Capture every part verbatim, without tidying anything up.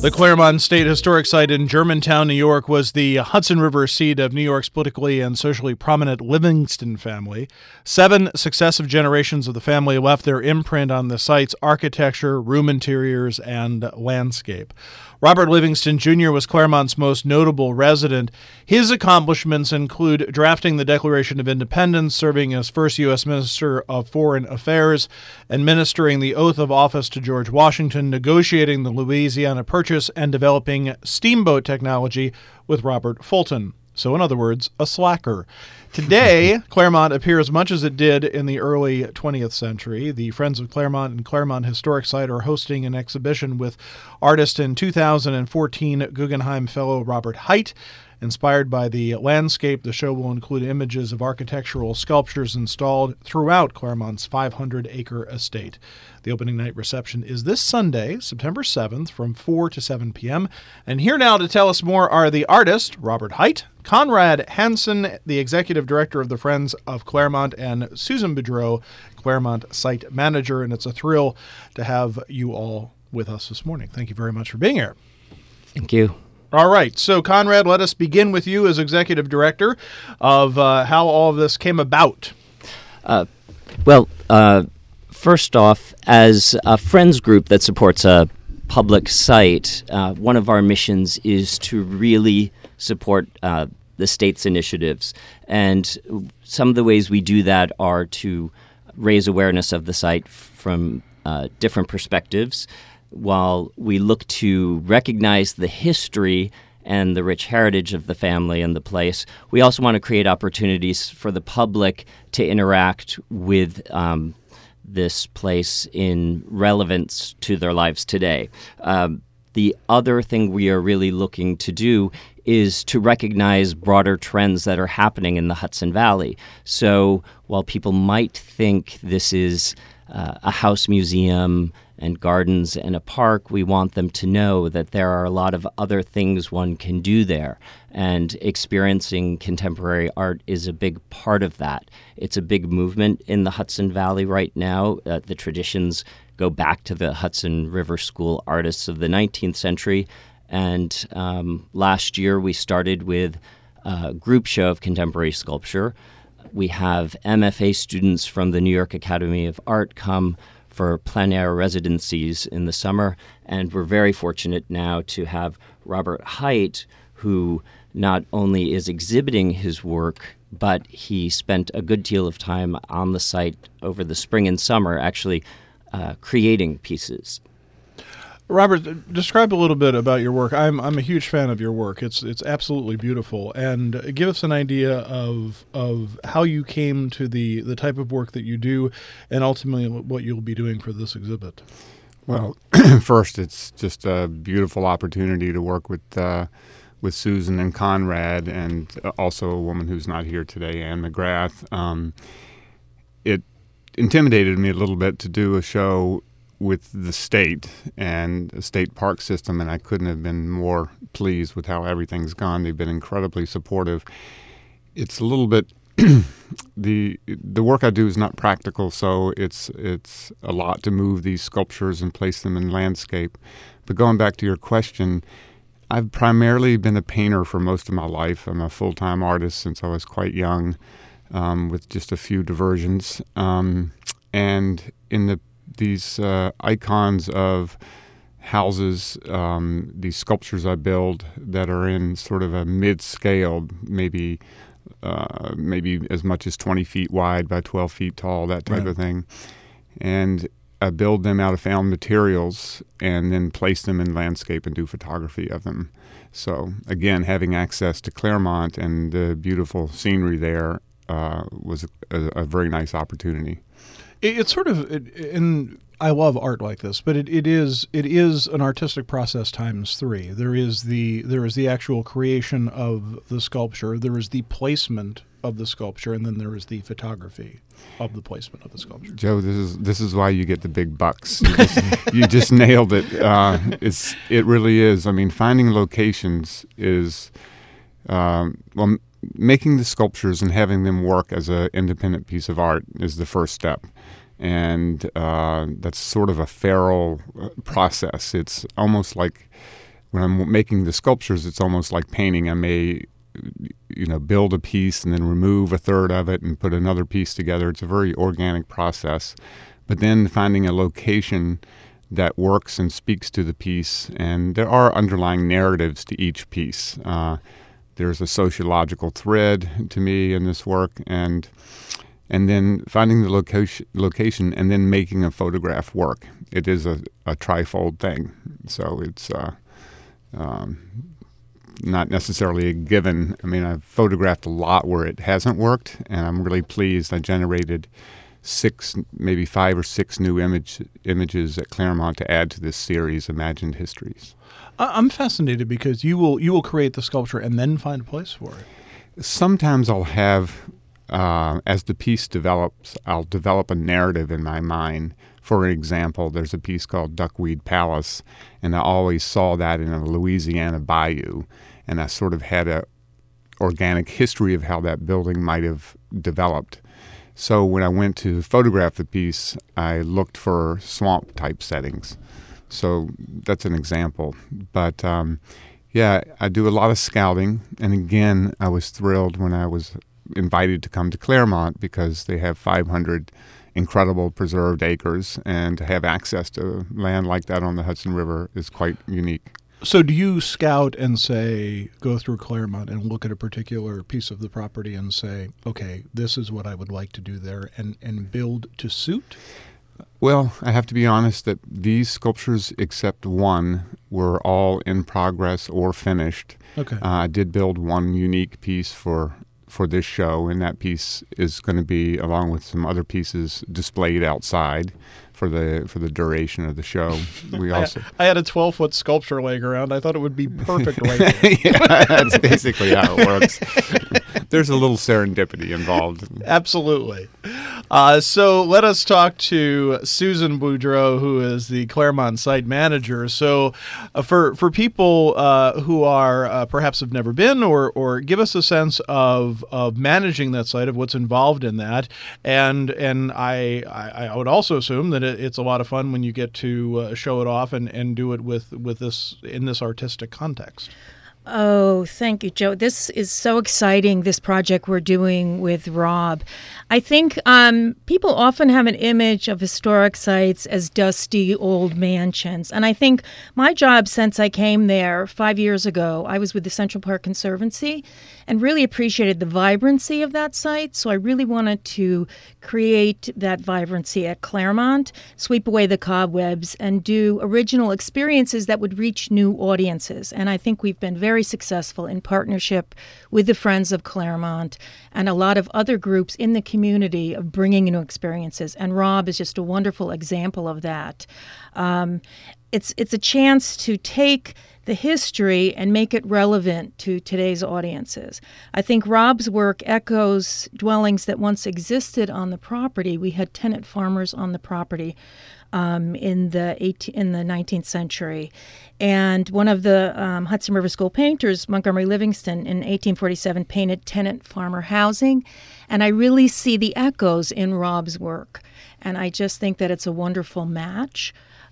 The Claremont State Historic Site in Germantown, New York, was the Hudson River seat of New York's politically and socially prominent Livingston family. Seven successive generations of the family left their imprint on the site's architecture, room interiors, and landscape. Robert Livingston Junior was Claremont's most notable resident. His accomplishments include drafting the Declaration of Independence, serving as first U S Minister of Foreign Affairs, administering the oath of office to George Washington, negotiating the Louisiana Purchase, and developing steamboat technology with Robert Fulton. So, in other words, a slacker. Today, Claremont appears much as it did in the early twentieth century. The Friends of Claremont and Claremont Historic Site are hosting an exhibition with artist and two thousand fourteen Guggenheim Fellow Robert Hite. Inspired by the landscape, the show will include images of architectural sculptures installed throughout Claremont's five hundred acre estate. The opening night reception is this Sunday, September seventh, from four to seven p.m. And here now to tell us more are the artist, Robert Hite, Conrad Hansen, the executive director of the Friends of Claremont, and Susan Boudreau, Claremont site manager. And it's a thrill to have you all with us this morning. Thank you very much for being here. Thank you. All right. So, Conrad, let us begin with you as executive director of uh, how all of this came about. Uh, well, uh, first off, as a Friends group that supports a public site, uh, one of our missions is to really support uh, the state's initiatives. And some of the ways we do that are to raise awareness of the site from uh, different perspectives, while we look to recognize the history and the rich heritage of the family and the place. We also want to create opportunities for the public to interact with um, this place in relevance to their lives today. Um, the other thing we are really looking to do is to recognize broader trends that are happening in the Hudson Valley. So while people might think this is uh, a house museum and gardens and a park, we want them to know that there are a lot of other things one can do there. And experiencing contemporary art is a big part of that. It's a big movement in the Hudson Valley right now. Uh, the traditions go back to the Hudson River School artists of the nineteenth century. And um, last year we started with a group show of contemporary sculpture. We have M F A students from the New York Academy of Art come for plein air residencies in the summer, and we're very fortunate now to have Robert Hite, who not only is exhibiting his work, but he spent a good deal of time on the site over the spring and summer actually uh, creating pieces. Robert, describe a little bit about your work. I'm I'm a huge fan of your work. It's it's absolutely beautiful. And give us an idea of of how you came to the, the type of work that you do and ultimately what you'll be doing for this exhibit. Well, first, it's just a beautiful opportunity to work with uh, with Susan and Conrad, and also a woman who's not here today, Anne McGrath. Um, it intimidated me a little bit to do a show with the state and the state park system, and I couldn't have been more pleased with how everything's gone. They've been incredibly supportive. It's a little bit the the work I do is not practical, so it's it's a lot to move these sculptures and place them in landscape. But going back to your question, I've primarily been a painter for most of my life. I'm a full-time artist since I was quite young, um, with just a few diversions. Um, and in the these uh, icons of houses, um, these sculptures I build that are in sort of a mid-scale, maybe uh, maybe as much as twenty feet wide by twelve feet tall, that type Right. of thing. And I build them out of found materials and then place them in landscape and do photography of them. So again, having access to Claremont and the beautiful scenery there uh, was a, a very nice opportunity. It's sort of, and I love art like this, but it, it is it is an artistic process times three. There is the there is the actual creation of the sculpture, there is the placement of the sculpture, and then there is the photography of the placement of the sculpture. Joe, this is this is why you get the big bucks. You just, you just nailed it. Uh, it's it really is. I mean, finding locations is um, well, making the sculptures and having them work as an independent piece of art is the first step. And uh, that's sort of a feral process. It's almost like when I'm making the sculptures, it's almost like painting. I may, you know, build a piece and then remove a third of it and put another piece together. It's a very organic process. But then finding a location that works and speaks to the piece, and there are underlying narratives to each piece. Uh, there's a sociological thread to me in this work, and and then finding the location, location, and then making a photograph work. It is a, a trifold thing, so it's uh, um, not necessarily a given. I mean, I've photographed a lot where it hasn't worked, and I'm really pleased. I generated six, maybe five or six new image images at Claremont to add to this series, Imagined Histories. I'm fascinated because you will you will create the sculpture and then find a place for it. Sometimes I'll have, uh, as the piece develops, I'll develop a narrative in my mind. For example, there's a piece called Duckweed Palace, and I always saw that in a Louisiana bayou, and I sort of had a organic history of how that building might have developed. So when I went to photograph the piece, I looked for swamp-type settings. So that's an example. But, um, yeah, I do a lot of scouting. And again, I was thrilled when I was invited to come to Claremont because they have five hundred incredible preserved acres, and to have access to land like that on the Hudson River is quite unique. So do you scout and say, go through Claremont and look at a particular piece of the property and say, okay, this is what I would like to do there, and, and build to suit? Well, I have to be honest that these sculptures, except one, were all in progress or finished. Okay. Uh, I did build one unique piece for for this show, and that piece is going to be, along with some other pieces, displayed outside for the for the duration of the show. We also I, I had a twelve-foot sculpture laying around. I thought it would be perfect right here. Yeah, that's basically how it works. There's a little serendipity involved. Absolutely. Uh, so let us talk to Susan Boudreau, who is the Claremont site manager. So uh, for for people uh, who are uh, perhaps have never been, or or give us a sense of of managing that site, of what's involved in that, and and I I, I would also assume that it, it's a lot of fun when you get to uh, show it off and, and do it with with this in this artistic context. Oh, thank you, Joe. This is so exciting, this project we're doing with Rob. I think um, people often have an image of historic sites as dusty old mansions. And I think my job since I came there five years ago, I was with the Central Park Conservancy and really appreciated the vibrancy of that site. So I really wanted to create that vibrancy at Claremont, sweep away the cobwebs, and do original experiences that would reach new audiences. And I think we've been very successful in partnership with the Friends of Claremont and a lot of other groups in the community of bringing new experiences. And Rob is just a wonderful example of that. Um, it's it's a chance to take the history and make it relevant to today's audiences. I think Rob's work echoes dwellings that once existed on the property. We had tenant farmers on the property um, in the eighteenth, in the nineteenth century. And one of the um, Hudson River School painters, Montgomery Livingston, in eighteen forty-seven painted tenant farmer housing. And I really see the echoes in Rob's work. And I just think that it's a wonderful match.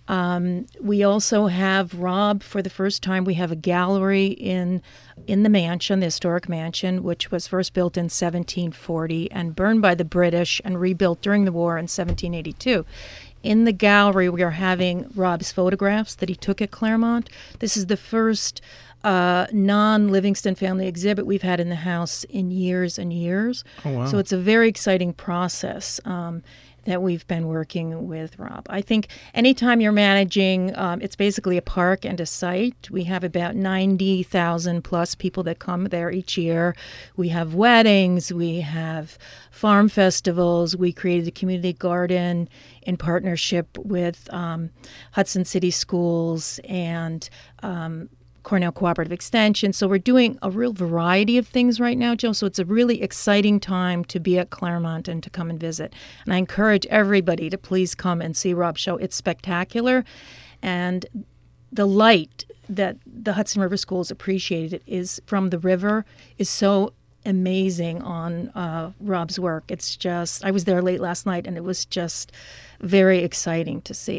Um, we also have Rob, for the first time, we have a gallery in in the mansion, the historic mansion, which was first built in seventeen forty and burned by the British and rebuilt during the war in seventeen eighty-two. In the gallery, we are having Rob's photographs that he took at Claremont. This is the first uh, non-Livingston family exhibit we've had in the house in years and years. Oh, wow. So it's a very exciting process. Um, that we've been working with Rob. I think anytime you're managing, um, it's basically a park and a site. We have about ninety thousand plus people that come there each year. We have weddings, we have farm festivals. We created a community garden in partnership with um, Hudson City Schools and um, Cornell Cooperative Extension. So we're doing a real variety of things right now, Joe. So it's a really exciting time to be at Claremont and to come and visit. And I encourage everybody to please come and see Rob's show. It's spectacular. And the light that the Hudson River Schools appreciated is from the river is so amazing on uh, Rob's work. It's just, I was there late last night and it was just very exciting to see it.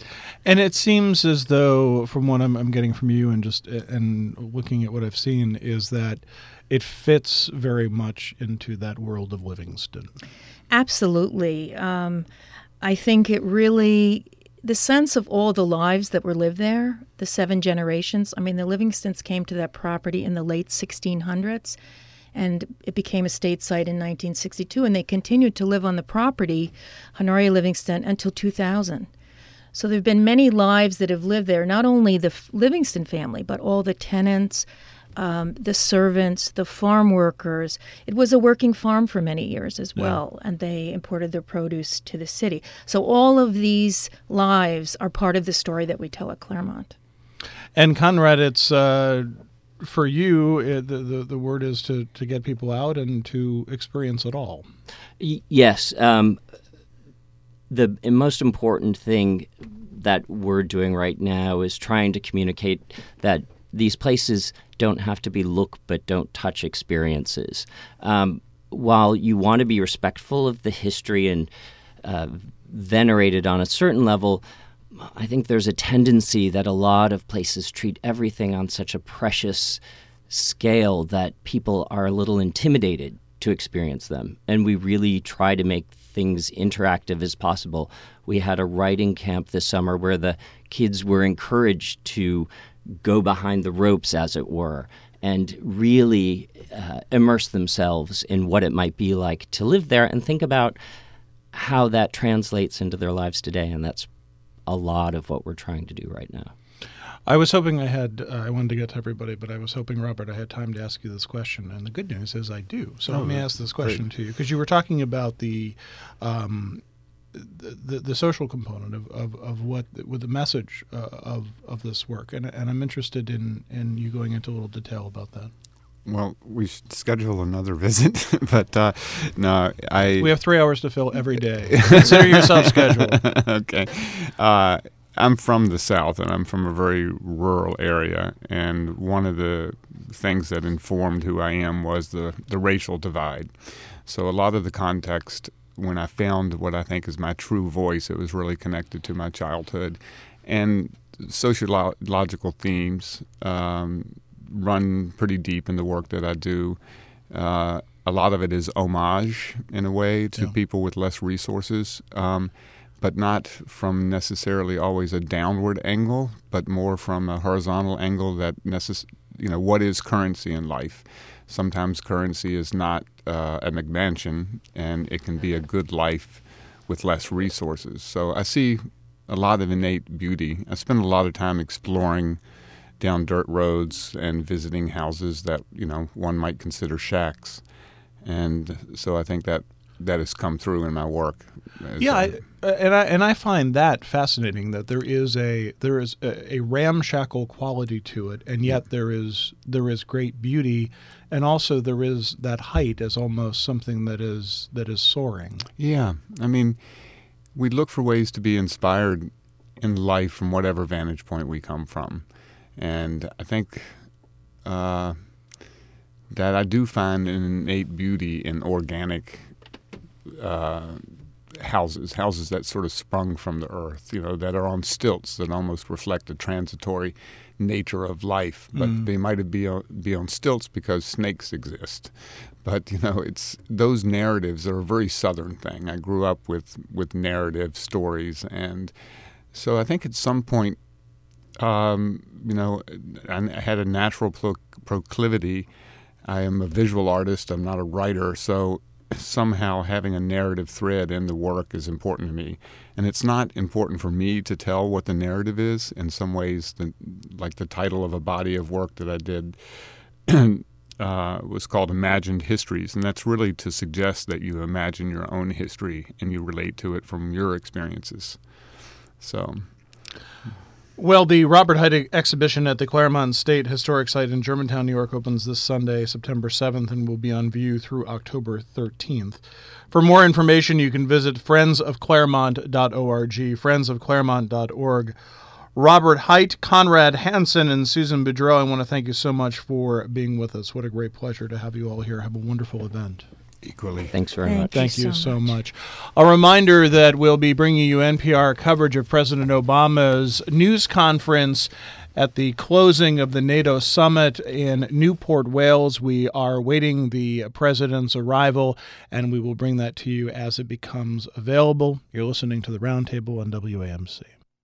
And it seems as though, from what I'm, I'm getting from you and just and looking at what I've seen, is that it fits very much into that world of Livingston. Absolutely. Um, I think it really, the sense of all the lives that were lived there, the seven generations. I mean, the Livingstons came to that property in the late sixteen hundreds, and it became a state site in nineteen sixty-two, and they continued to live on the property, Honoria Livingston, until two thousand. So there have been many lives that have lived there, not only the Livingston family, but all the tenants, um, the servants, the farm workers. It was a working farm for many years as well, yeah. and they imported their produce to the city. So all of these lives are part of the story that we tell at Claremont. And Conrad, it's uh, for you, it, the, the the word is to, to get people out and to experience it all. Y- yes. Um, The most important thing that we're doing right now is trying to communicate that these places don't have to be look but don't touch experiences. Um, while you want to be respectful of the history and uh, venerate it on a certain level, I think there's a tendency that a lot of places treat everything on such a precious scale that people are a little intimidated to experience them. And we really try to make things interactive as possible. We had a writing camp this summer where the kids were encouraged to go behind the ropes, as it were, and really uh, immerse themselves in what it might be like to live there and think about how that translates into their lives today. And that's a lot of what we're trying to do right now. I was hoping I had, uh, I wanted to get to everybody, but I was hoping, Robert, I had time to ask you this question. And the good news is I do. So oh, let me ask this question great. to you, because you were talking about the um, the, the, the social component of, of, of what, with the message uh, of, of this work. And, and I'm interested in, in you going into a little detail about that. Well, we should schedule another visit, but uh, no, I... We have three hours to fill every day. Consider yourself scheduled. Okay. Uh, I'm from the South, and I'm from a very rural area, and one of the things that informed who I am was the, the racial divide. So a lot of the context, when I found what I think is my true voice, it was really connected to my childhood. And sociological themes um, run pretty deep in the work that I do. Uh, a lot of it is homage, in a way, to yeah. people with less resources. Um, but not from necessarily always a downward angle, but more from a horizontal angle that, necess- you know, what is currency in life? Sometimes currency is not uh, a McMansion, and it can be a good life with less resources. So I see a lot of innate beauty. I spend a lot of time exploring down dirt roads and visiting houses that, you know, one might consider shacks. And so I think that that has come through in my work. Yeah, I, and I and I find that fascinating, that there is a there is a, a ramshackle quality to it, and yet there is there is great beauty, and also there is that height as almost something that is that is soaring. Yeah, I mean, we look for ways to be inspired in life from whatever vantage point we come from, and I think uh, that I do find an innate beauty in organic Uh, houses, houses that sort of sprung from the earth, you know, that are on stilts, that almost reflect the transitory nature of life. But mm. they might be on, be on stilts because snakes exist. But, you know, it's those narratives are a very Southern thing. I grew up with, with narrative stories. And so I think at some point, um, you know, I had a natural pro- proclivity. I am a visual artist. I'm not a writer. So somehow having a narrative thread in the work is important to me. And it's not important for me to tell what the narrative is. In some ways, the, like the title of a body of work that I did uh, was called Imagined Histories. And that's really to suggest that you imagine your own history and you relate to it from your experiences. So... Well, the Robert Hite exhibition at the Claremont State Historic Site in Germantown, New York, opens this Sunday, September seventh, and will be on view through October thirteenth. For more information, you can visit friends of claremont dot org, friends of claremont dot org. Robert Hite, Conrad Hansen, and Susan Boudreau, I want to thank you so much for being with us. What a great pleasure to have you all here. Have a wonderful event. Equally. Thanks very Thank much. Thank you so so much. much. A reminder that we'll be bringing you N P R coverage of President Obama's news conference at the closing of the NATO summit in Newport, Wales. We are awaiting the president's arrival, and we will bring that to you as it becomes available. You're listening to the Roundtable on W A M C.